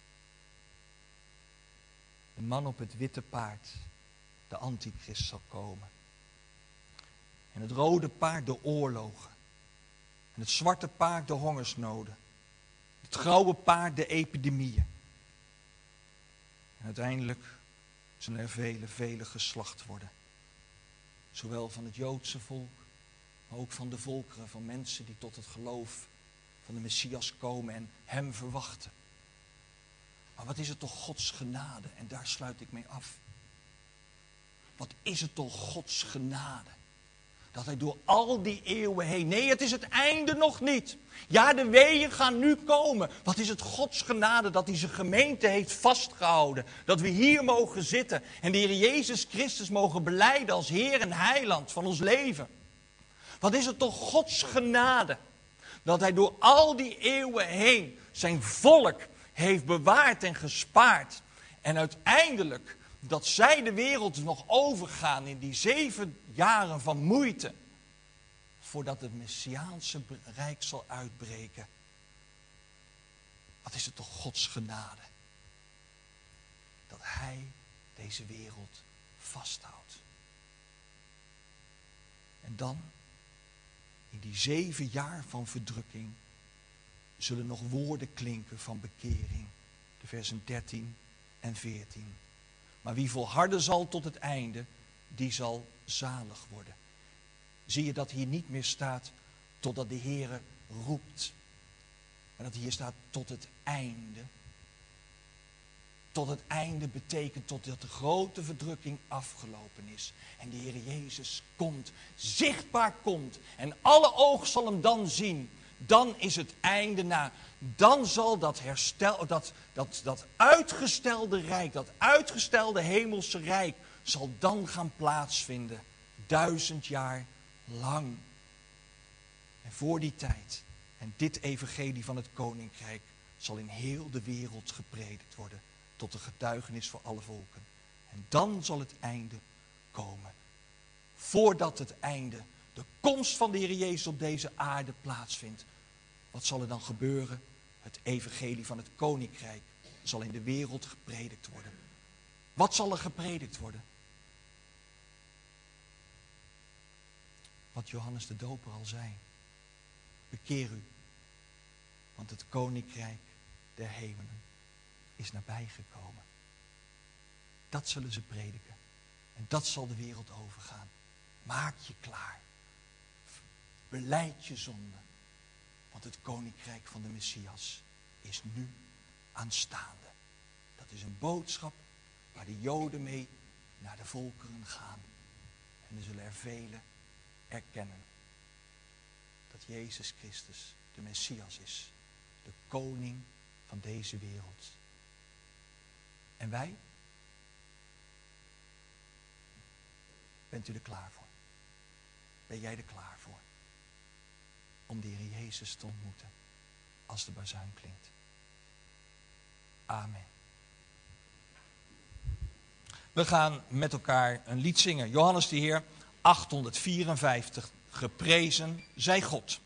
De man op het witte paard, de antichrist, zal komen. En het rode paard de oorlogen. En het zwarte paard de hongersnoden. Het grauwe paard de epidemieën. En uiteindelijk zullen er vele geslacht worden. Zowel van het Joodse volk, maar ook van de volkeren, van mensen die tot het geloof van de Messias komen en hem verwachten. Maar wat is het toch Gods genade? En daar sluit ik mee af. Wat is het toch Gods genade? Dat hij door al die eeuwen heen... Nee, het is het einde nog niet. Ja, de weeën gaan nu komen. Wat is het Gods genade dat hij zijn gemeente heeft vastgehouden. Dat we hier mogen zitten en de Heer Jezus Christus mogen belijden als Heer en Heiland van ons leven. Wat is het toch Gods genade dat hij door al die eeuwen heen zijn volk heeft bewaard en gespaard. En uiteindelijk dat zij de wereld nog overgaan in die 7 jaren van moeite. Voordat het Messiaanse rijk zal uitbreken. Wat is het toch Gods genade. Dat hij deze wereld vasthoudt. En dan, in die 7 jaar van verdrukking, zullen nog woorden klinken van bekering. De versen 13 en 14. Maar wie volharden zal tot het einde, die zal zalig worden. Zie je dat hier niet meer staat totdat de Heere roept. Maar dat hier staat tot het einde. Tot het einde betekent totdat de grote verdrukking afgelopen is. En de Heer Jezus komt, zichtbaar komt. En alle oog zal hem dan zien. Dan is het einde na. Dan zal dat herstel, dat uitgestelde rijk, dat uitgestelde hemelse rijk, zal dan gaan plaatsvinden. 1000 jaar lang. En voor die tijd, en dit evangelie van het koninkrijk, zal in heel de wereld gepredikt worden. Tot een getuigenis voor alle volken. En dan zal het einde komen. Voordat het einde, de komst van de Heer Jezus op deze aarde plaatsvindt. Wat zal er dan gebeuren? Het evangelie van het koninkrijk zal in de wereld gepredikt worden. Wat zal er gepredikt worden? Wat Johannes de Doper al zei. Bekeer u, want het koninkrijk der hemelen is nabijgekomen. Dat zullen ze prediken. En dat zal de wereld overgaan. Maak je klaar. Belijd je zonde. Want het koninkrijk van de Messias is nu aanstaande. Dat is een boodschap waar de Joden mee naar de volkeren gaan. En er zullen er velen erkennen dat Jezus Christus de Messias is. De koning van deze wereld. En wij? Bent u er klaar voor? Ben jij er klaar voor? Om de Heer Jezus te ontmoeten als de bazuin klinkt. Amen. We gaan met elkaar een lied zingen. Johannes de Heer, 854. Geprezen zij God.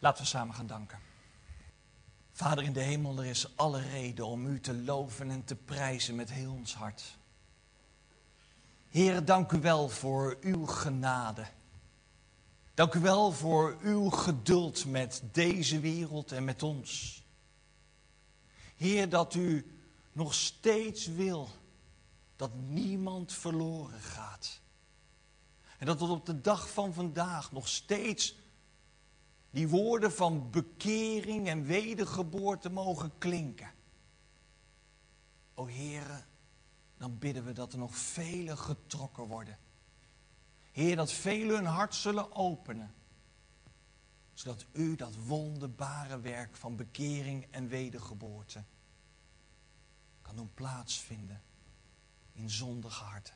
Laten we samen gaan danken. Vader in de hemel, er is alle reden om u te loven en te prijzen met heel ons hart. Heer, dank u wel voor uw genade. Dank u wel voor uw geduld met deze wereld en met ons. Heer, dat u nog steeds wil dat niemand verloren gaat. En dat tot op de dag van vandaag nog steeds die woorden van bekering en wedergeboorte mogen klinken. O Heere, dan bidden we dat er nog velen getrokken worden. Heer, dat velen hun hart zullen openen. Zodat u dat wonderbare werk van bekering en wedergeboorte kan doen plaatsvinden in zondige harten.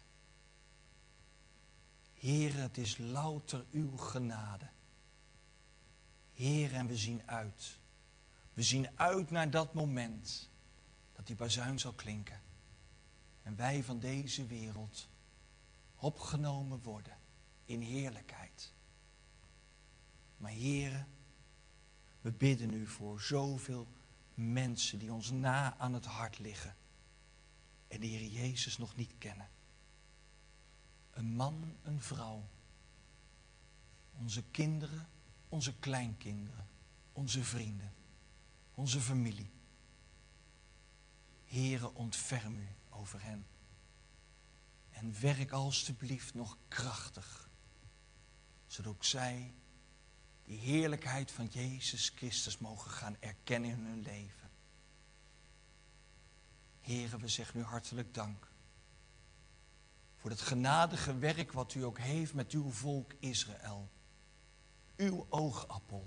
Heer, het is louter uw genade. Heer, en we zien uit. We zien uit naar dat moment dat die bazuin zal klinken. En wij van deze wereld opgenomen worden in heerlijkheid. Maar Heere, we bidden u voor zoveel mensen die ons na aan het hart liggen. En de Heer Jezus nog niet kennen. Een man, een vrouw. Onze kinderen, onze kleinkinderen. Onze vrienden. Onze familie. Heere, ontferm u over hen. En werk alstublieft nog krachtig. Zodat ook zij die heerlijkheid van Jezus Christus mogen gaan erkennen in hun leven. Heere, we zeggen u hartelijk dank. Voor het genadige werk wat u ook heeft met uw volk Israël. Uw oogappel.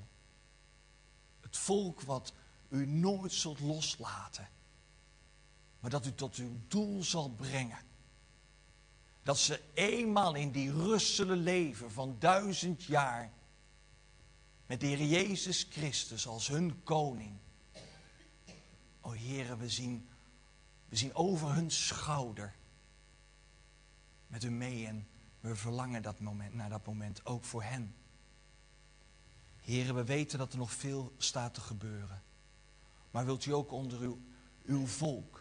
Het volk wat u nooit zult loslaten. Maar dat u tot uw doel zal brengen. Dat ze eenmaal in die rust zullen leven van 1000 jaar. Met de Heer Jezus Christus als hun koning. O Heere, we zien over hun schouder met u mee en we verlangen naar dat moment ook voor hen. Heere, we weten dat er nog veel staat te gebeuren. Maar wilt u ook onder uw volk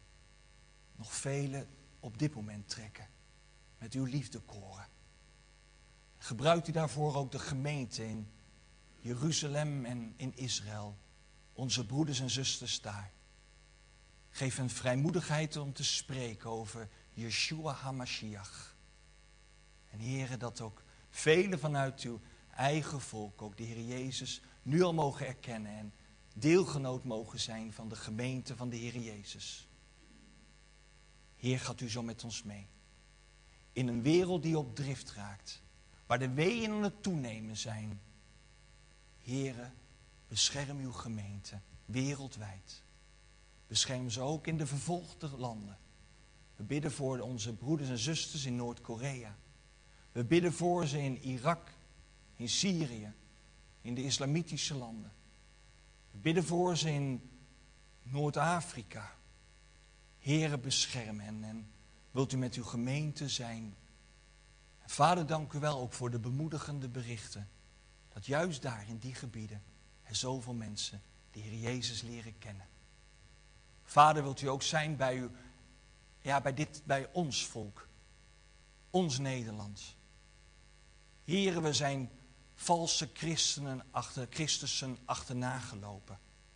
nog velen op dit moment trekken met uw liefdekoren. Gebruikt u daarvoor ook de gemeente in Jeruzalem en in Israël, onze broeders en zusters daar. Geef hen vrijmoedigheid om te spreken over Yeshua HaMashiach. En Heere, dat ook velen vanuit uw eigen volk, ook de Heer Jezus, nu al mogen erkennen en deelgenoot mogen zijn van de gemeente van de Heer Jezus. Heer, gaat u zo met ons mee. In een wereld die op drift raakt, waar de weeën aan het toenemen zijn. Heere, bescherm uw gemeente wereldwijd. Bescherm ze ook in de vervolgde landen. We bidden voor onze broeders en zusters in Noord-Korea. We bidden voor ze in Irak, in Syrië, in de islamitische landen. We bidden voor ze in Noord-Afrika. Heere, bescherm hen en wilt u met uw gemeente zijn. En Vader, dank u wel ook voor de bemoedigende berichten. Dat juist daar in die gebieden er zoveel mensen de Heer Jezus leren kennen. Vader, wilt u ook zijn bij u, bij ons volk, ons Nederland. Heere, we zijn valse Christussen achterna gelopen.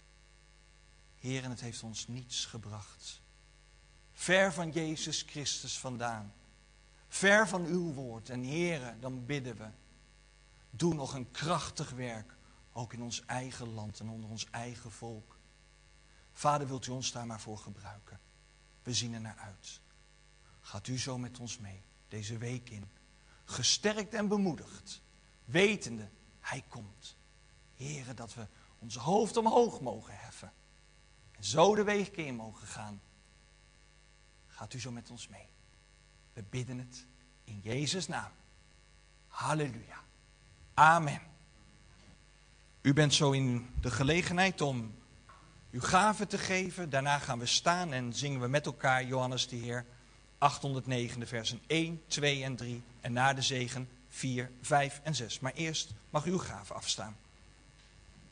Heer, en het heeft ons niets gebracht. Ver van Jezus Christus vandaan. Ver van uw woord. En Heere, dan bidden we. Doe nog een krachtig werk. Ook in ons eigen land en onder ons eigen volk. Vader, wilt u ons daar maar voor gebruiken. We zien er naar uit. Gaat u zo met ons mee. Deze week in. Gesterkt en bemoedigd. Wetende, hij komt. Heere, dat we onze hoofd omhoog mogen heffen. En zo de week in mogen gaan. Gaat u zo met ons mee. We bidden het in Jezus' naam. Halleluja. Amen. U bent zo in de gelegenheid om uw gave te geven. Daarna gaan we staan en zingen we met elkaar Johannes de Heer 809, de versen 1, 2 en 3. En na de zegen 4, 5 en 6. Maar eerst mag u uw gave afstaan.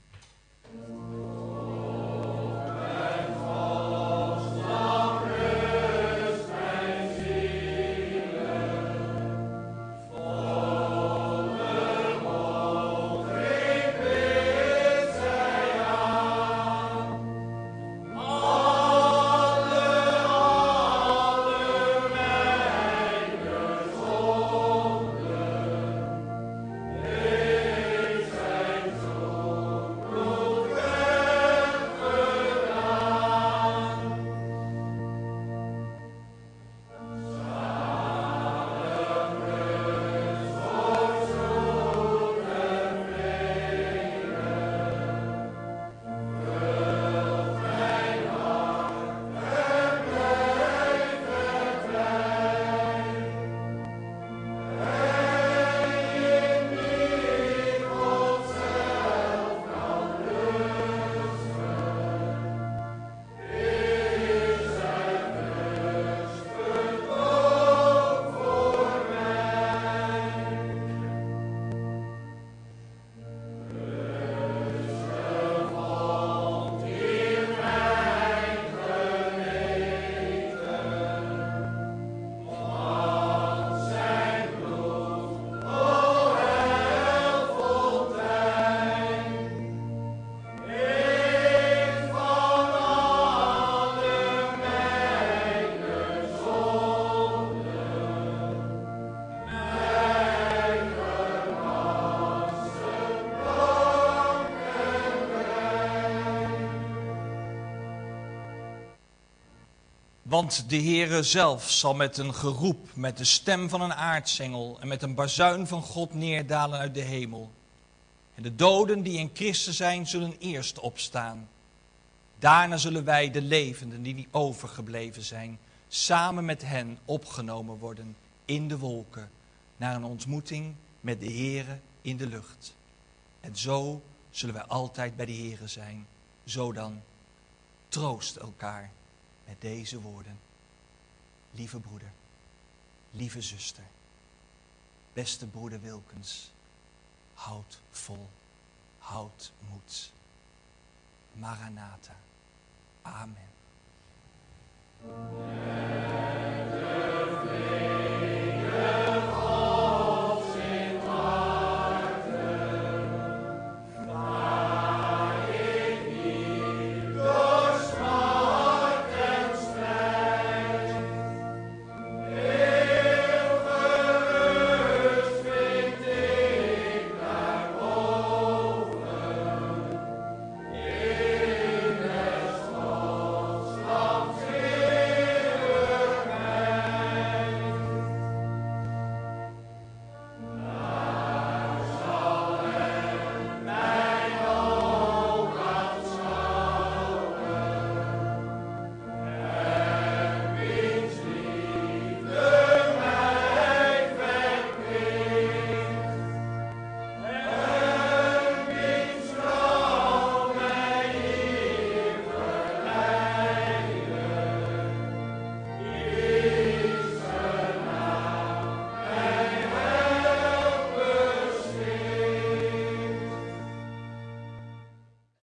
Want de Heere zelf zal met een geroep, met de stem van een aartsengel en met een bazuin van God neerdalen uit de hemel. En de doden die in Christus zijn, zullen eerst opstaan. Daarna zullen wij, de levenden die overgebleven zijn, samen met hen opgenomen worden in de wolken, naar een ontmoeting met de Heere in de lucht. En zo zullen wij altijd bij de Heere zijn. Zo dan, troost elkaar met deze woorden. Lieve broeder, lieve zuster, beste broeder Wilkens, houd vol, houd moed. Maranatha. Amen.